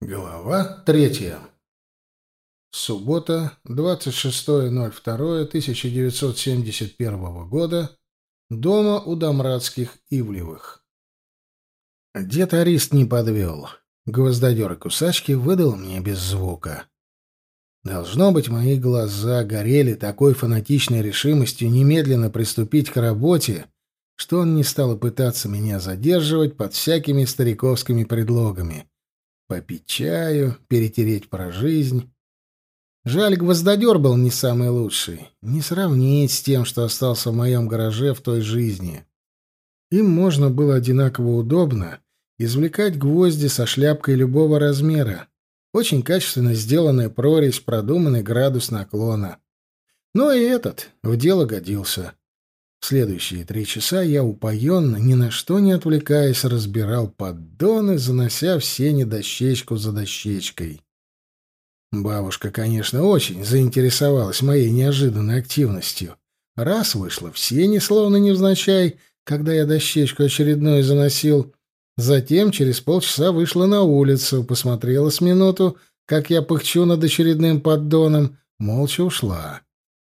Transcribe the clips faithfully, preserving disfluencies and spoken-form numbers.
Глава третья. Суббота, двадцать шестое ноль второе тысяча девятьсот семьдесят первого года. Дома у Домрадских Ивлевых. Дед Арист не подвел. Гвоздодер и кусачки выдал мне без звука. Должно быть, мои глаза горели такой фанатичной решимостью немедленно приступить к работе, что он не стал пытаться меня задерживать под всякими стариковскими предлогами. Попить чаю, перетереть про жизнь. Жаль, гвоздодер был не самый лучший. Не сравнить с тем, что остался в моем гараже в той жизни. Им можно было одинаково удобно извлекать гвозди со шляпкой любого размера. Очень качественно сделанная прорезь, продуманный градус наклона. Но и этот в дело годился. В следующие три часа я упоенно, ни на что не отвлекаясь, разбирал поддоны, занося в сени дощечку за дощечкой. Бабушка, конечно, очень заинтересовалась моей неожиданной активностью. Раз вышла в сени, словно невзначай, когда я дощечку очередную заносил. Затем через полчаса вышла на улицу, посмотрела с минуту, как я пыхчу над очередным поддоном, молча ушла.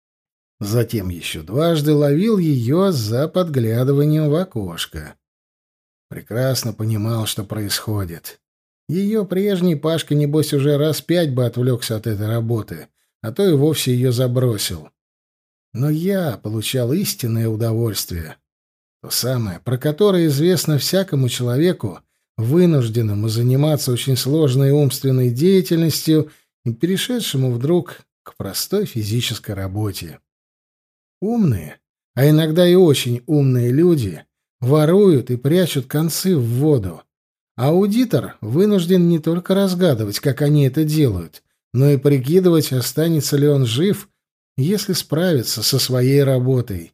Затем еще дважды ловил ее за подглядыванием в окошко. Прекрасно понимал, что происходит. Ее прежний Пашка, небось, уже раз пять бы отвлекся от этой работы, а то и вовсе ее забросил. Но я получал истинное удовольствие. То самое, про которое известно всякому человеку, вынужденному заниматься очень сложной умственной деятельностью и перешедшему вдруг к простой физической работе. Умные, а иногда и очень умные люди воруют и прячут концы в воду. А аудитор вынужден не только разгадывать, как они это делают, но и прикидывать, останется ли он жив, если справится со своей работой.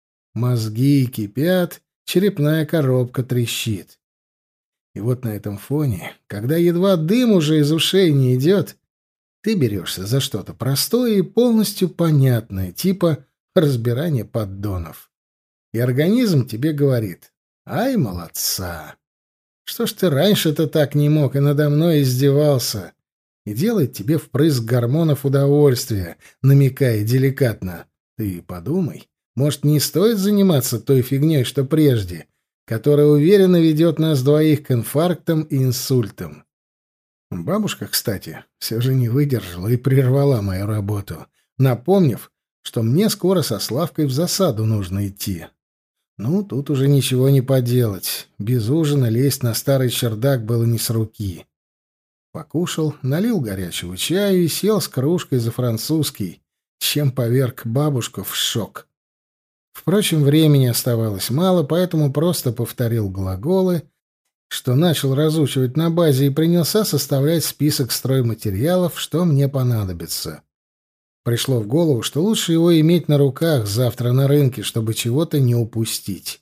Мозги кипят, черепная коробка трещит. И вот на этом фоне, когда едва дым уже из ушей не идет, ты берешься за что-то простое и полностью понятное, типа разбирание поддонов. И организм тебе говорит: «Ай, молодца! Что ж ты раньше-то так не мог и надо мной издевался?» И делает тебе впрыск гормонов удовольствия, намекая деликатно: «Ты подумай, может, не стоит заниматься той фигней, что прежде, которая уверенно ведет нас двоих к инфарктам и инсультам». Бабушка, кстати, все же не выдержала и прервала мою работу, напомнив, что мне скоро со Славкой в засаду нужно идти. Ну, тут уже ничего не поделать. Без ужина лезть на старый чердак было не с руки. Покушал, налил горячего чаю и сел с кружкой за французский, чем поверг бабушку в шок. Впрочем, времени оставалось мало, поэтому просто повторил глаголы, что начал разучивать на базе, и принялся составлять список стройматериалов, что мне понадобится. Пришло в голову, что лучше его иметь на руках завтра на рынке, чтобы чего-то не упустить.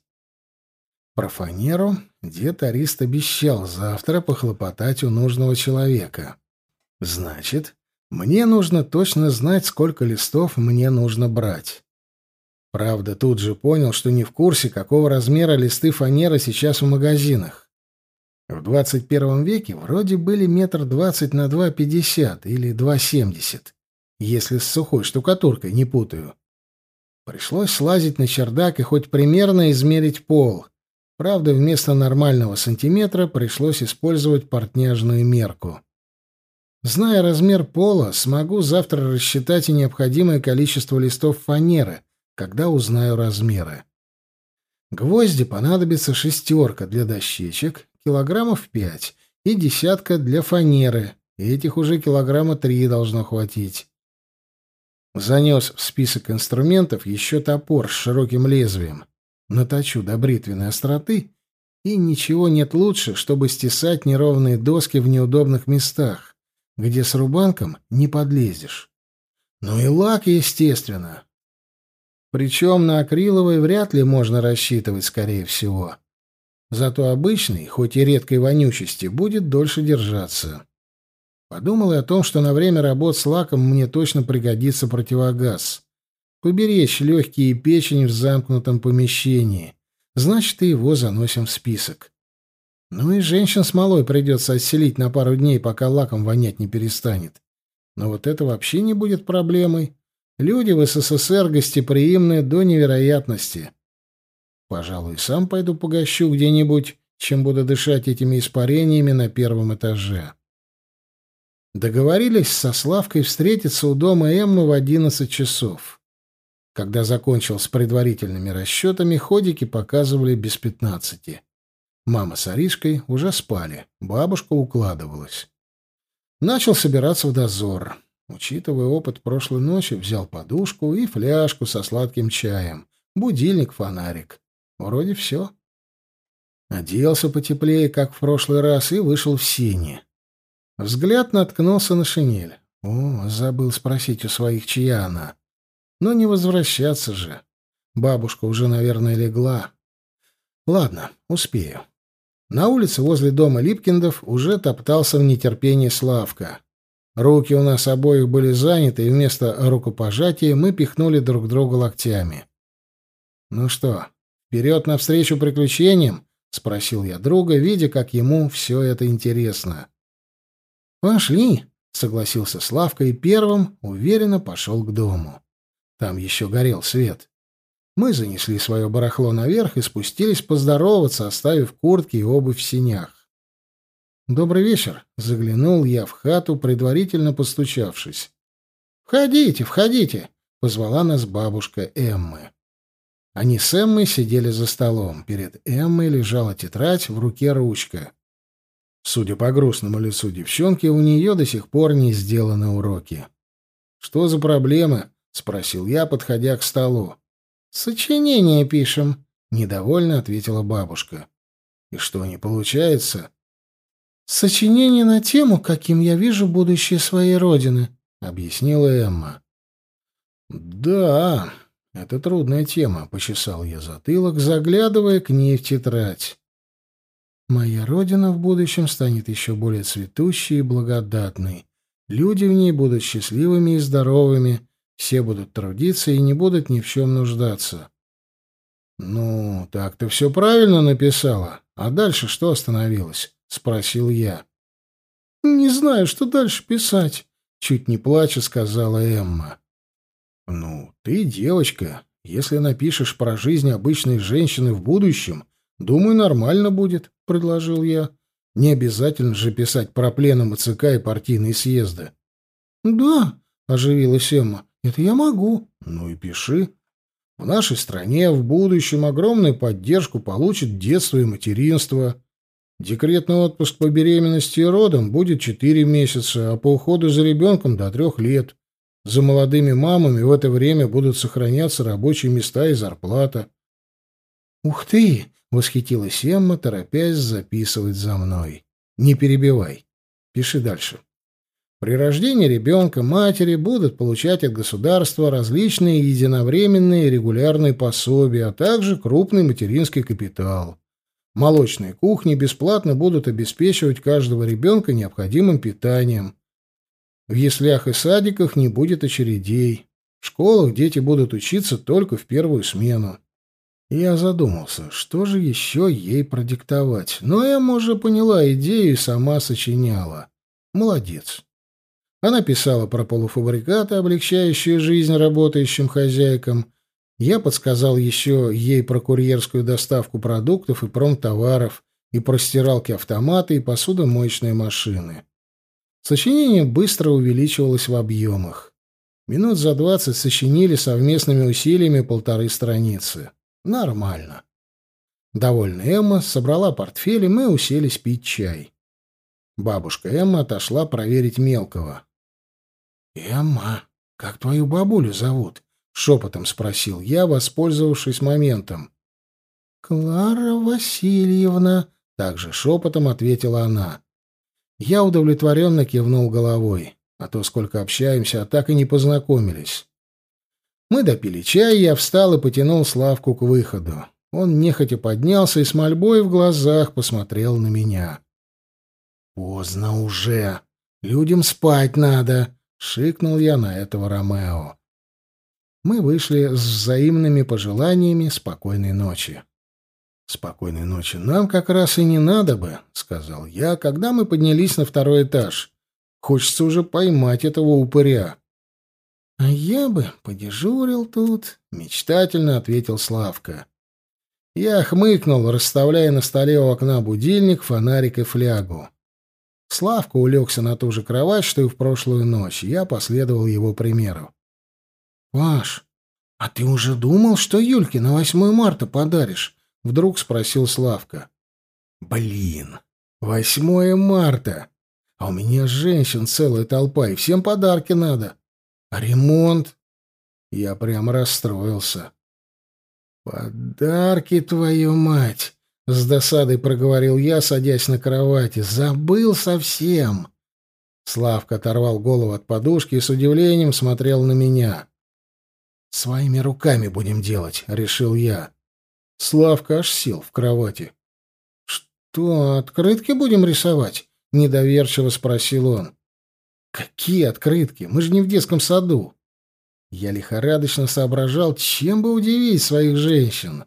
Про фанеру дед Арист обещал завтра похлопотать у нужного человека. Значит, мне нужно точно знать, сколько листов мне нужно брать. Правда, тут же понял, что не в курсе, какого размера листы фанеры сейчас в магазинах. В двадцать первом веке вроде были метр двадцать на два пятьдесят или два семьдесят. Если с сухой штукатуркой не путаю. Пришлось слазить на чердак и хоть примерно измерить пол. Правда, вместо нормального сантиметра пришлось использовать портняжную мерку. Зная размер пола, смогу завтра рассчитать и необходимое количество листов фанеры, когда узнаю размеры. Гвозди понадобится шестерка для дощечек, килограммов пять, и десятка для фанеры, этих уже килограмма три должно хватить. Занес в список инструментов еще топор с широким лезвием. Наточу до бритвенной остроты, и ничего нет лучше, чтобы стесать неровные доски в неудобных местах, где с рубанком не подлезешь. Ну и лак, естественно. Причем на акриловый вряд ли можно рассчитывать, скорее всего. Зато обычный, хоть и редкой вонючести, будет дольше держаться. Подумал и о том, что на время работ с лаком мне точно пригодится противогаз. Поберечь легкие и печень в замкнутом помещении. Значит, и его заносим в список. Ну и женщин с малой придется отселить на пару дней, пока лаком вонять не перестанет. Но вот это вообще не будет проблемой. Люди в СССР гостеприимны до невероятности. Пожалуй, сам пойду погощу где-нибудь, чем буду дышать этими испарениями на первом этаже. Договорились со Славкой встретиться у дома Эммы в одиннадцать часов. Когда закончил с предварительными расчетами, ходики показывали без пятнадцати. Мама с Аришкой уже спали, бабушка укладывалась. Начал собираться в дозор. Учитывая опыт прошлой ночи, взял подушку и фляжку со сладким чаем, будильник, фонарик. Вроде все. Оделся потеплее, как в прошлый раз, и вышел в сени. Взгляд наткнулся на шинель. О, забыл спросить у своих, чья она. Но не возвращаться же. Бабушка уже, наверное, легла. Ладно, успею. На улице возле дома Липкиндов уже топтался в нетерпении Славка. Руки у нас обоих были заняты, и вместо рукопожатия мы пихнули друг друга локтями. «Ну что, вперед навстречу приключениям?» — спросил я друга, видя, как ему все это интересно. «Пошли», — согласился Славка и первым уверенно пошел к дому. Там еще горел свет. Мы занесли свое барахло наверх и спустились поздороваться, оставив куртки и обувь в сенях. «Добрый вечер», — заглянул я в хату, предварительно постучавшись. «Входите, входите», — позвала нас бабушка Эммы. Они с Эммой сидели за столом. Перед Эммой лежала тетрадь, в руке ручка. Судя по грустному лицу девчонки, у нее до сих пор не сделаны уроки. «Что за проблемы?» — спросил я, подходя к столу. «Сочинение пишем», — недовольно ответила бабушка. «И что, не получается?» «Сочинение на тему, каким я вижу будущее своей родины», — объяснила Эмма. «Да, это трудная тема», — почесал я затылок, заглядывая к ней в тетрадь. «Моя родина в будущем станет еще более цветущей и благодатной. Люди в ней будут счастливыми и здоровыми, все будут трудиться и не будут ни в чем нуждаться». «Ну, так-то все правильно написала. А дальше что остановилось?» — спросил я. «Не знаю, что дальше писать», — чуть не плача сказала Эмма. «Ну, ты девочка. Если напишешь про жизнь обычной женщины в будущем, думаю, нормально будет», — предложил я. «Не обязательно же писать про пленумы ЦК и партийные съезды». «Да», — оживилась Эмма, — «это я могу». «Ну и пиши. В нашей стране в будущем огромную поддержку получит детство и материнство. Декретный отпуск по беременности и родам будет четыре месяца, а по уходу за ребенком до трех лет. За молодыми мамами в это время будут сохраняться рабочие места и зарплата». «Ух ты!» — восхитилась Эмма, торопясь записывать за мной. «Не перебивай. Пиши дальше. При рождении ребенка матери будут получать от государства различные единовременные и регулярные пособия, а также крупный материнский капитал. Молочные кухни бесплатно будут обеспечивать каждого ребенка необходимым питанием. В яслях и садиках не будет очередей. В школах дети будут учиться только в первую смену». Я задумался, что же еще ей продиктовать, но Эмма уже поняла идею и сама сочиняла. Молодец. Она писала про полуфабрикаты, облегчающие жизнь работающим хозяйкам. Я подсказал еще ей про курьерскую доставку продуктов и промтоваров, и про стиралки-автоматы, и посудомоечные машины. Сочинение быстро увеличивалось в объемах. Минут за двадцать сочинили совместными усилиями полторы страницы. Нормально. Довольная Эмма собрала портфель, и мы уселись пить чай. Бабушка Эмма отошла проверить мелкого. «Эмма, как твою бабулю зовут?» — шепотом спросил я, воспользовавшись моментом. «Клара Васильевна», — также шепотом ответила она. Я удовлетворенно кивнул головой, а то сколько общаемся, а так и не познакомились. Мы допили чай, я встал и потянул Славку к выходу. Он нехотя поднялся и с мольбой в глазах посмотрел на меня. «Поздно уже. Людям спать надо», — шикнул я на этого Ромео. Мы вышли с взаимными пожеланиями спокойной ночи. «Спокойной ночи. Нам как раз и не надо бы», — сказал я, когда мы поднялись на второй этаж. «Хочется уже поймать этого упыря». «А я бы подежурил тут», — мечтательно ответил Славка. Я хмыкнул, расставляя на столе у окна будильник, фонарик и флягу. Славка улегся на ту же кровать, что и в прошлую ночь. Я последовал его примеру. «Паш, а ты уже думал, что Юльке на восьмое марта подаришь?» — вдруг спросил Славка. «Блин, восьмое марта! А у меня женщин целая толпа, и всем подарки надо. А ремонт?» Я прямо расстроился. «Подарки, твою мать!» — с досадой проговорил я, садясь на кровати. «Забыл совсем!» Славка оторвал голову от подушки и с удивлением смотрел на меня. «Своими руками будем делать», — решил я. Славка аж сел в кровати. «Что, открытки будем рисовать?» — недоверчиво спросил он. «Какие открытки? Мы же не в детском саду». Я лихорадочно соображал, чем бы удивить своих женщин.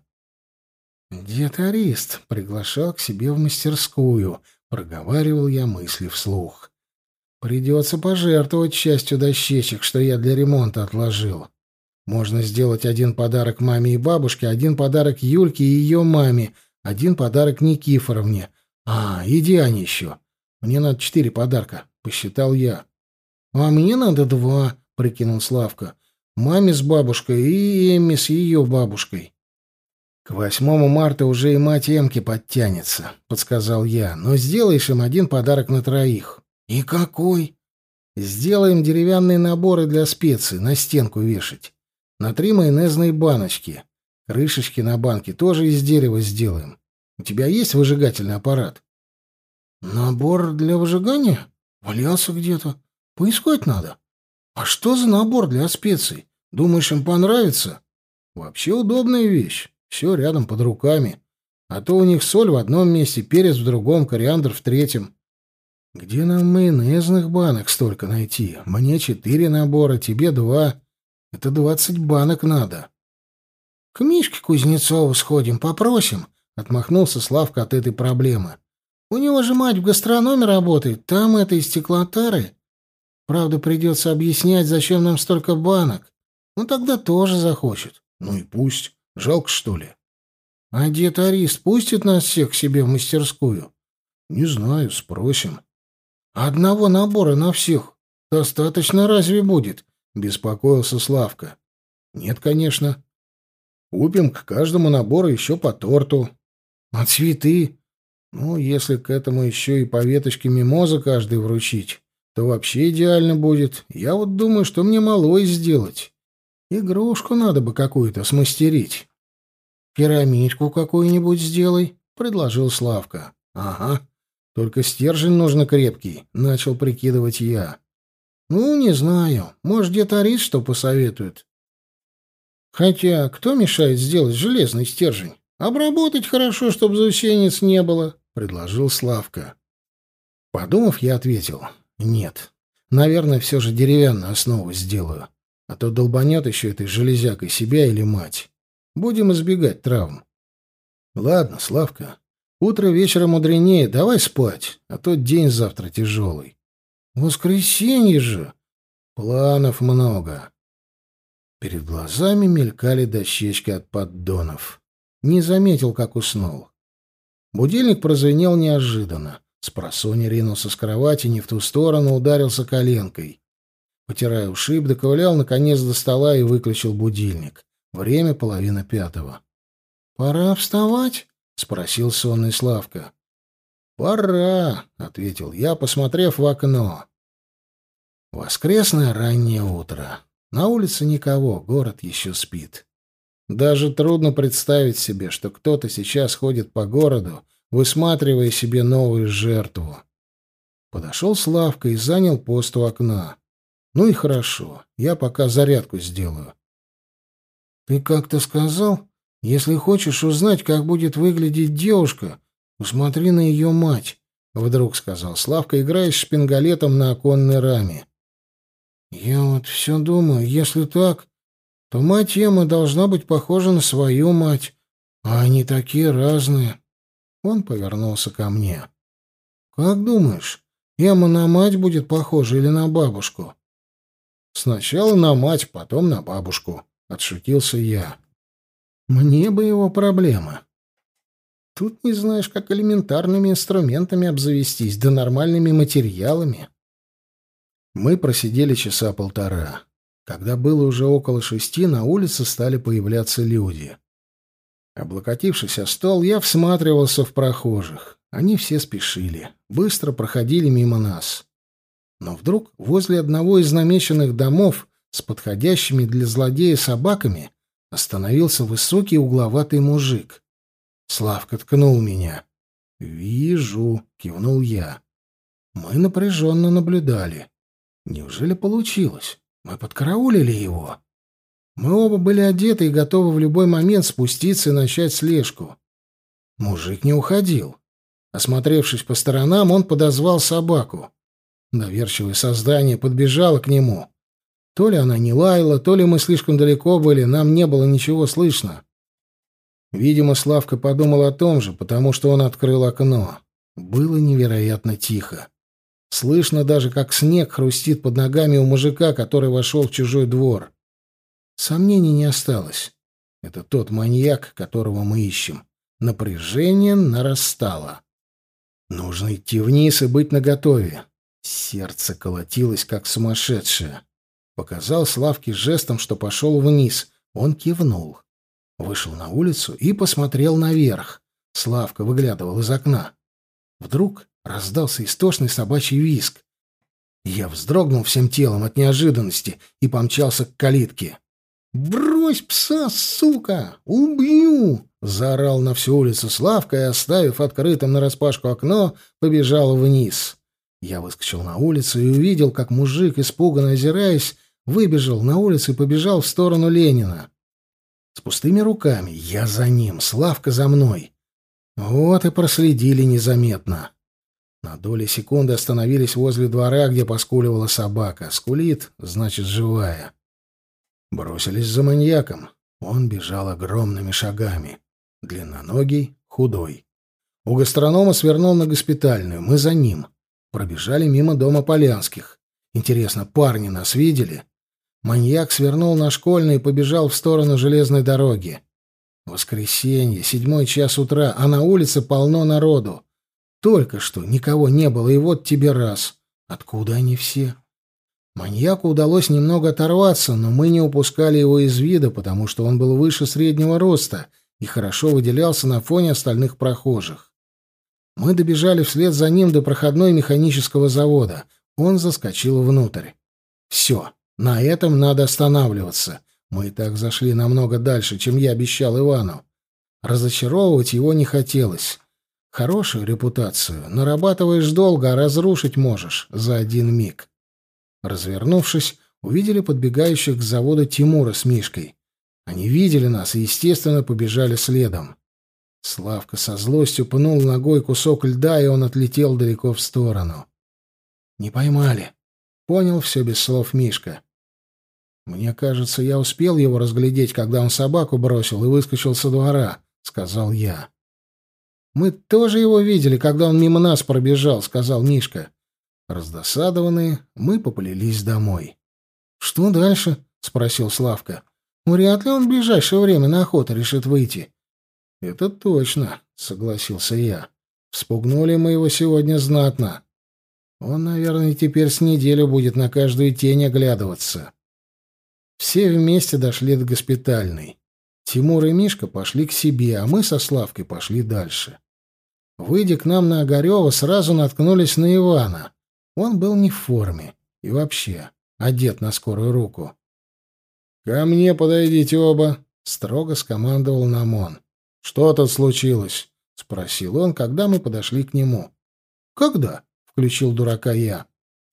«Дед Арист приглашал к себе в мастерскую», — проговаривал я мысли вслух. «Придется пожертвовать частью дощечек, что я для ремонта отложил. Можно сделать один подарок маме и бабушке, один подарок Юльке и ее маме, один подарок Никифоровне. А, и Диане еще. Мне надо четыре подарка», — посчитал я. «А мне надо два», — прикинул Славка. «Маме с бабушкой и Эмме с ее бабушкой». «К восьмому марта уже и мать Эмки подтянется», — подсказал я. «Но сделаешь им один подарок на троих». «И какой?» «Сделаем деревянные наборы для специй, на стенку вешать. На три майонезные баночки. Крышечки на банке тоже из дерева сделаем. У тебя есть выжигательный аппарат?» «Набор для выжигания? Валялся где-то. Поискать надо. А что за набор для специй? Думаешь, им понравится?» «Вообще удобная вещь. Все рядом под руками. А то у них соль в одном месте, перец в другом, кориандр в третьем. Где нам майонезных банок столько найти? Мне четыре набора, тебе два. Это двадцать банок надо». «К Мишке Кузнецову сходим, попросим», — отмахнулся Славка от этой проблемы. «У него же мать в гастрономе работает, там этой стеклотары. Правда, придется объяснять, зачем нам столько банок. Ну, тогда тоже захочет». «Ну и пусть. Жалко, что ли?» «А дед Арист пустит нас всех к себе в мастерскую?» «Не знаю, спросим». «Одного набора на всех достаточно разве будет?» — беспокоился Славка. «Нет, конечно. Купим к каждому набору еще по торту». «А цветы? Ну, если к этому еще и по веточке мимозы каждый вручить, то вообще идеально будет. Я вот думаю, что мне малой сделать. Игрушку надо бы какую-то смастерить». «Пирамидку какую-нибудь сделай», — предложил Славка. «Ага. Только стержень нужно крепкий», — начал прикидывать я. «Ну, не знаю. Может, дед Арист что посоветует?» «Хотя, кто мешает сделать железный стержень? Обработать хорошо, чтобы заусенец не было», — предложил Славка. Подумав, я ответил: «Нет. Наверное, все же деревянную основу сделаю. А то долбанет еще этой железякой себя или мать. Будем избегать травм». «Ладно, Славка. Утро вечера мудренее. Давай спать, а то день завтра тяжелый». «Воскресенье же! Планов много». Перед глазами мелькали дощечки от поддонов. Не заметил, как уснул. Будильник прозвенел неожиданно. Спросонья ринулся с кровати, не в ту сторону, ударился коленкой. Потирая ушиб, доковылял наконец до стола и выключил будильник. Время половина пятого. «Пора вставать?» — спросил сонный Славка. «Пора», — ответил я, посмотрев в окно. Воскресное раннее утро. На улице никого, город еще спит. Даже трудно представить себе, что кто-то сейчас ходит по городу, высматривая себе новую жертву. Подошел Славка и занял пост у окна. Ну и хорошо, я пока зарядку сделаю. «Ты как-то сказал, если хочешь узнать, как будет выглядеть девушка, посмотри на ее мать», — вдруг сказал Славка, играя с шпингалетом на оконной раме. «Я вот все думаю, если так, то мать Эммы должна быть похожа на свою мать, А они такие разные. Он повернулся ко мне. Как думаешь, Эмма на мать будет похожа или на бабушку? Сначала на мать, потом на бабушку, отшутился я. Мне бы его проблемы. Тут не знаешь, как элементарными инструментами обзавестись, да нормальными материалами. Мы просидели часа полтора. Когда было уже около шести, на улице стали появляться люди. Облокотившись о стол, я всматривался в прохожих. Они все спешили, быстро проходили мимо нас. Но вдруг возле одного из намеченных домов с подходящими для злодея собаками остановился высокий угловатый мужик. Славка ткнул меня. «Вижу», — кивнул я. Мы напряженно наблюдали. Неужели получилось? Мы подкараулили его. Мы оба были одеты и готовы в любой момент спуститься и начать слежку. Мужик не уходил. Осмотревшись по сторонам, он подозвал собаку. Доверчивое создание подбежало к нему. То ли она не лаяла, то ли мы слишком далеко были, нам не было ничего слышно. Видимо, Славка подумал о том же, потому что он открыл окно. Было невероятно тихо. Слышно даже, как снег хрустит под ногами у мужика, который вошел в чужой двор. Сомнений не осталось. Это тот маньяк, которого мы ищем. Напряжение нарастало. Нужно идти вниз и быть наготове. Сердце колотилось, как сумасшедшее. Показал Славке жестом, что пошел вниз. Он кивнул. Вышел на улицу и посмотрел наверх. Славка выглядывал из окна. Вдруг раздался истошный собачий визг. Я вздрогнул всем телом от неожиданности и помчался к калитке. «Брось пса, сука! Убью!» — заорал на всю улицу Славка и, оставив открытым нараспашку окно, побежал вниз. Я выскочил на улицу и увидел, как мужик, испуганно озираясь, выбежал на улицу и побежал в сторону Ленина. С пустыми руками. Я за ним, Славка за мной. Вот и проследили незаметно. На доли секунды остановились возле двора, где поскуливала собака. Скулит, значит, живая. Бросились за маньяком. Он бежал огромными шагами. Длинноногий, худой. У гастронома свернул на Госпитальную. Мы за ним. Пробежали мимо дома Полянских. Интересно, парни нас видели? Маньяк свернул на Школьный и побежал в сторону железной дороги. Воскресенье, седьмой час утра, а на улице полно народу. Только что никого не было, и вот тебе раз. Откуда они все? Маньяку удалось немного оторваться, но мы не упускали его из вида, потому что он был выше среднего роста и хорошо выделялся на фоне остальных прохожих. Мы добежали вслед за ним до проходной механического завода. Он заскочил внутрь. Все, на этом надо останавливаться. Мы и так зашли намного дальше, чем я обещал Ивану. Разочаровывать его не хотелось. Хорошую репутацию нарабатываешь долго, а разрушить можешь за один миг. Развернувшись, увидели подбегающих к заводу Тимура с Мишкой. Они видели нас и, естественно, побежали следом. Славка со злостью пнул ногой кусок льда, и он отлетел далеко в сторону. «Не поймали», — понял все без слов Мишка. «Мне кажется, я успел его разглядеть, когда он собаку бросил и выскочил со двора», — сказал я. «Мы тоже его видели, когда он мимо нас пробежал», — сказал Мишка. Раздосадованные, мы поплелись домой. «Что дальше?» — спросил Славка. «Вряд ли он в ближайшее время на охоту решит выйти». «Это точно», — согласился я. «Вспугнули мы его сегодня знатно. Он, наверное, теперь с неделю будет на каждую тень оглядываться». Все вместе дошли до Госпитальной. Тимур и Мишка пошли к себе, а мы со Славкой пошли дальше. Выйдя к нам на Огарева, сразу наткнулись на Ивана. Он был не в форме и вообще одет на скорую руку. «Ко мне подойдите оба», — строго скомандовал нам он. «Что тут случилось?» — спросил он, когда мы подошли к нему. «Когда?» — включил дурака я.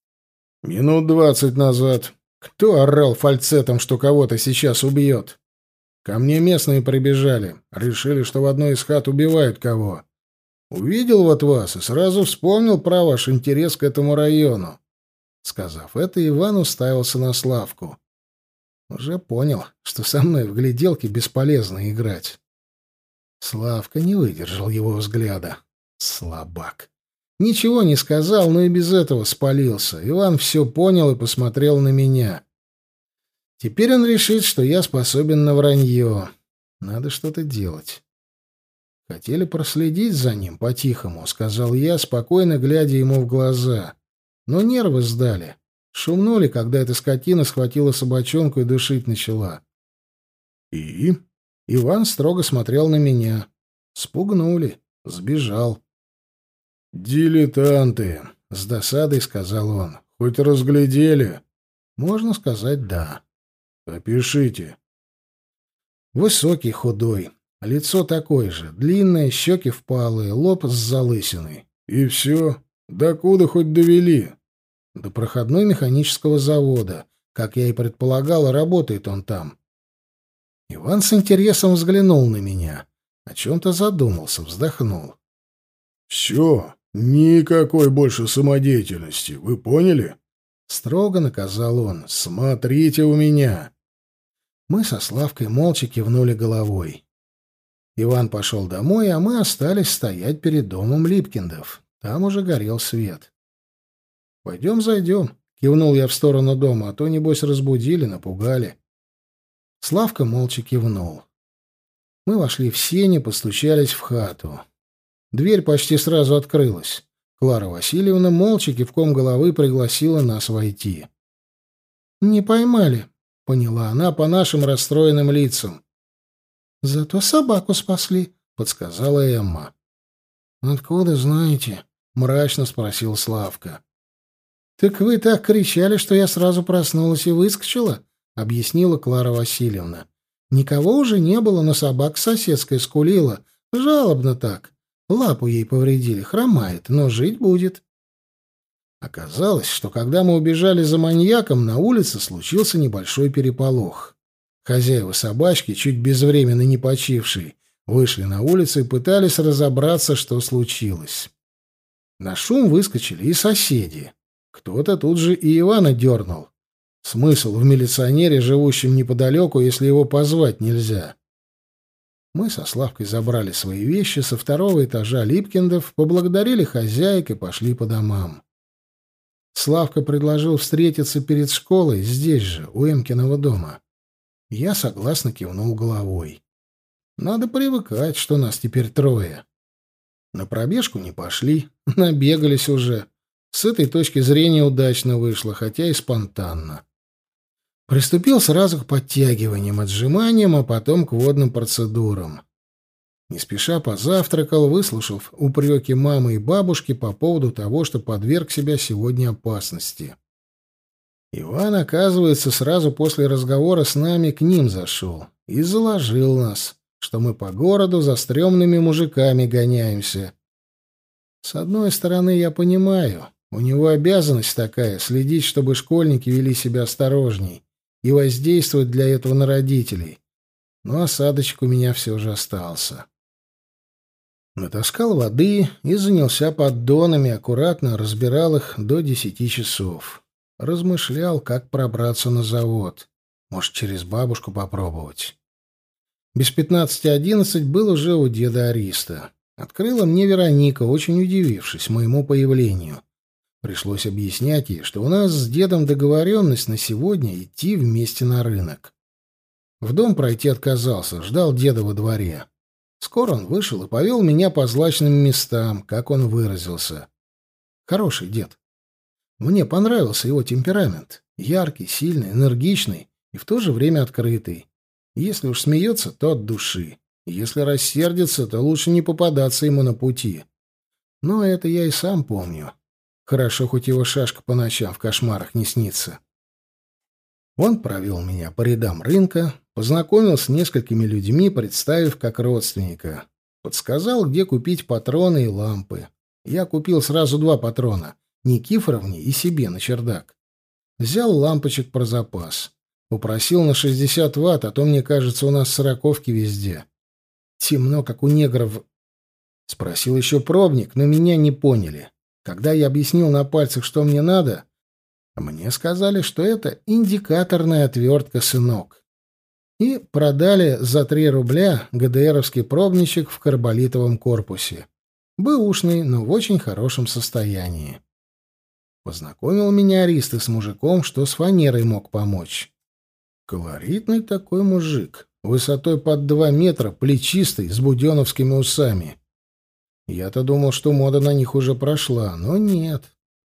«Минут двадцать назад. Кто орал фальцетом, что кого-то сейчас убьет? Ко мне местные прибежали. Решили, что в одной из хат убивают кого. Увидел вот вас и сразу вспомнил про ваш интерес к этому району». Сказав это, Иван уставился на Славку. Уже понял, что со мной в гляделки бесполезно играть. Славка не выдержал его взгляда. Слабак. Ничего не сказал, но и без этого спалился. Иван все понял и посмотрел на меня. Теперь он решит, что я способен на вранье. Надо что-то делать. Хотели проследить за ним по-тихому, сказал я, спокойно глядя ему в глаза. Но нервы сдали. Шумнули, когда эта скотина схватила собачонку и душить начала. И? Иван строго смотрел на меня. Спугнули. Сбежал. «Дилетанты», — с досадой сказал он. «Хоть разглядели?» «Можно сказать, да». «Опишите». Высокий, худой. Лицо такое же. Длинное, щеки впалые, лоб с залысиной. «И все? Докуда хоть довели?» «До проходной механического завода. Как я и предполагал, работает он там». Иван с интересом взглянул на меня. О чем-то задумался, вздохнул. «Все, никакой больше самодеятельности, вы поняли?» Строго наказал он. «Смотрите у меня!» Мы со Славкой молча кивнули головой. Иван пошел домой, а мы остались стоять перед домом Липкиндов. Там уже горел свет. «Пойдем зайдем», — кивнул я в сторону дома, а то, небось, разбудили, напугали. Славка молча кивнул. Мы вошли в сени, постучались в хату. Дверь почти сразу открылась. Клара Васильевна молча кивком головы пригласила нас войти. «Не поймали», — поняла она по нашим расстроенным лицам. «Зато собаку спасли», — подсказала Эмма. «Откуда знаете?» — мрачно спросил Славка. «Так вы так кричали, что я сразу проснулась и выскочила», — объяснила Клара Васильевна. «Никого уже не было, но собака соседская скулила. Жалобно так. Лапу ей повредили, хромает, но жить будет». Оказалось, что когда мы убежали за маньяком, на улице случился небольшой переполох. Хозяева собачки, чуть безвременно не почившие, вышли на улицу и пытались разобраться, что случилось. На шум выскочили и соседи. Кто-то тут же и Ивана дернул. Смысл в милиционере, живущем неподалеку, если его позвать нельзя? Мы со Славкой забрали свои вещи со второго этажа Липкиндов, поблагодарили хозяек и пошли по домам. Славка предложил встретиться перед школой здесь же, у Эмкиного дома. Я согласно кивнул головой. Надо привыкать, что нас теперь трое. На пробежку не пошли, набегались уже. С этой точки зрения удачно вышло, хотя и спонтанно. Приступил сразу к подтягиваниям, отжиманиям, а потом к водным процедурам. Не спеша позавтракал, выслушав упреки мамы и бабушки по поводу того, что подверг себя сегодня опасности. Иван, оказывается, сразу после разговора с нами к ним зашел и заложил нас, что мы по городу за стрёмными мужиками гоняемся. С одной стороны, я понимаю, у него обязанность такая — следить, чтобы школьники вели себя осторожней и воздействовать для этого на родителей. Но осадочек у меня все же остался. Натаскал воды и занялся поддонами, аккуратно разбирал их до десяти часов. Размышлял, как пробраться на завод. Может, через бабушку попробовать. Без пятнадцати одиннадцать был уже у деда Ариста. Открыла мне Вероника, очень удивившись моему появлению. Пришлось объяснять ей, что у нас с дедом договоренность на сегодня идти вместе на рынок. В дом пройти отказался, ждал деда во дворе. Скоро он вышел и повел меня по злачным местам, как он выразился. Хороший дед. Мне понравился его темперамент. Яркий, сильный, энергичный и в то же время открытый. Если уж смеется, то от души. Если рассердится, то лучше не попадаться ему на пути. Но это я и сам помню. Хорошо, хоть его шашка по ночам в кошмарах не снится. Он провел меня по рядам рынка, познакомил с несколькими людьми, представив как родственника. Подсказал, где купить патроны и лампы. Я купил сразу два патрона — Никифоровне и себе на чердак. Взял лампочек про запас. Попросил на шестьдесят ватт, а то, мне кажется, у нас сороковки везде. Темно, как у негров. Спросил еще пробник, но меня не поняли. Когда я объяснил на пальцах, что мне надо, мне сказали, что это индикаторная отвертка, сынок. и продали за три рубля ГДРовский пробничек в карболитовом корпусе. Бэушный, но в очень хорошем состоянии. Познакомил меня Аристы с мужиком, что с фанерой мог помочь. Колоритный такой мужик, высотой под два метра, плечистый, с буденовскими усами. Я-то думал, что мода на них уже прошла, но нет.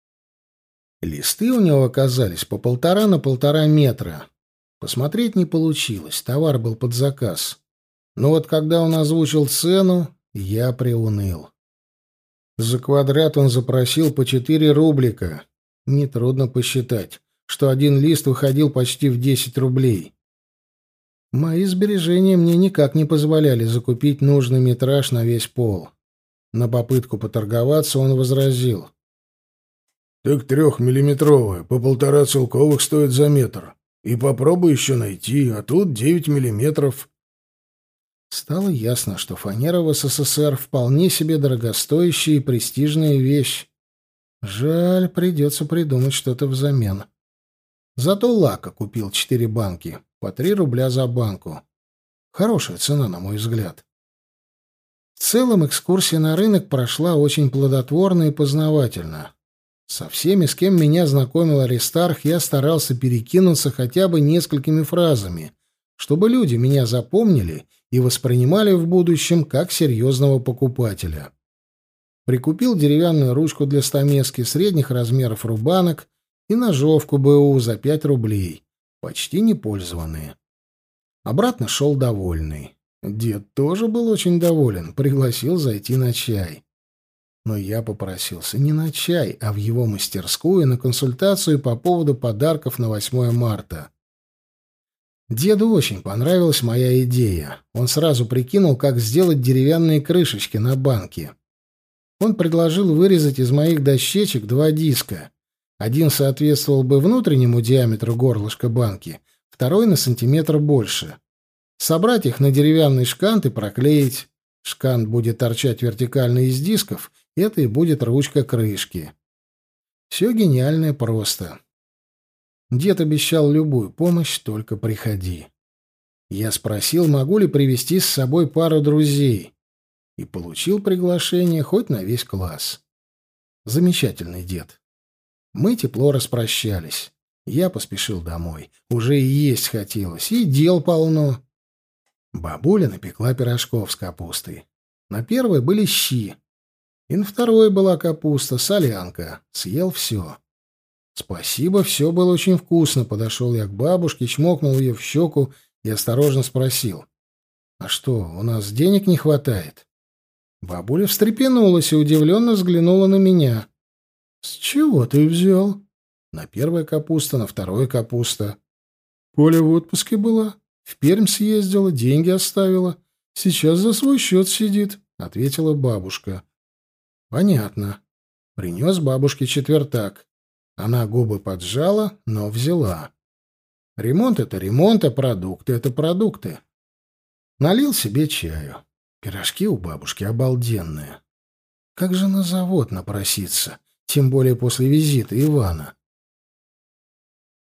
Листы у него оказались по полтора на полтора метра. Посмотреть не получилось, товар был под заказ. Но вот когда он озвучил цену, я приуныл. За квадрат он запросил по четыре рублика. Нетрудно посчитать, что один лист выходил почти в десять рублей. Мои сбережения мне никак не позволяли закупить нужный метраж на весь пол. На попытку поторговаться он возразил. «Так трехмиллиметровая, по полтора целковых стоит за метр. И попробуй еще найти, а тут девять миллиметров». Стало ясно, что фанера в СССР вполне себе дорогостоящая и престижная вещь. Жаль, придется придумать что-то взамен. Зато лака купил четыре банки, по три рубля за банку. Хорошая цена, на мой взгляд. В целом экскурсия на рынок прошла очень плодотворно и познавательно. Со всеми, с кем меня знакомил Аристарх, я старался перекинуться хотя бы несколькими фразами, чтобы люди меня запомнили и воспринимали в будущем как серьезного покупателя. Прикупил деревянную ручку для стамески средних размеров рубанок и ножовку БУ за пять рублей, почти непользованные. Обратно шел довольный. Дед тоже был очень доволен, пригласил зайти на чай. Но я попросился не на чай, а в его мастерскую на консультацию по поводу подарков на восьмое марта. Деду очень понравилась моя идея. Он сразу прикинул, как сделать деревянные крышечки на банки. Он предложил вырезать из моих дощечек два диска. Один соответствовал бы внутреннему диаметру горлышка банки, второй на сантиметр больше. Собрать их на деревянный шкант и проклеить. Шкант будет торчать вертикально из дисков, это и будет ручка крышки. Все гениально и просто. Дед обещал любую помощь, только приходи. Я спросил, могу ли привезти с собой пару друзей, и получил приглашение хоть на весь класс. Замечательный дед. Мы тепло распрощались. Я поспешил домой. Уже и есть хотелось, и дел полно. Бабуля напекла пирожков с капустой. На первой были щи. И на второй была капуста, солянка. Съел все. Спасибо, все было очень вкусно. Подошел я к бабушке, чмокнул ее в щеку и осторожно спросил. «А что, у нас денег не хватает?» Бабуля встрепенулась и удивленно взглянула на меня. «С чего ты взял?» «На первая капуста, на второе капуста». «Поля в отпуске была. В Пермь съездила, деньги оставила. Сейчас за свой счет сидит», — ответила бабушка. «Понятно». Принес бабушке четвертак. Она губы поджала, но взяла. Ремонт — это ремонт, а продукты — это продукты. Налил себе чаю. Пирожки у бабушки обалденные. Как же на завод напроситься, тем более после визита Ивана?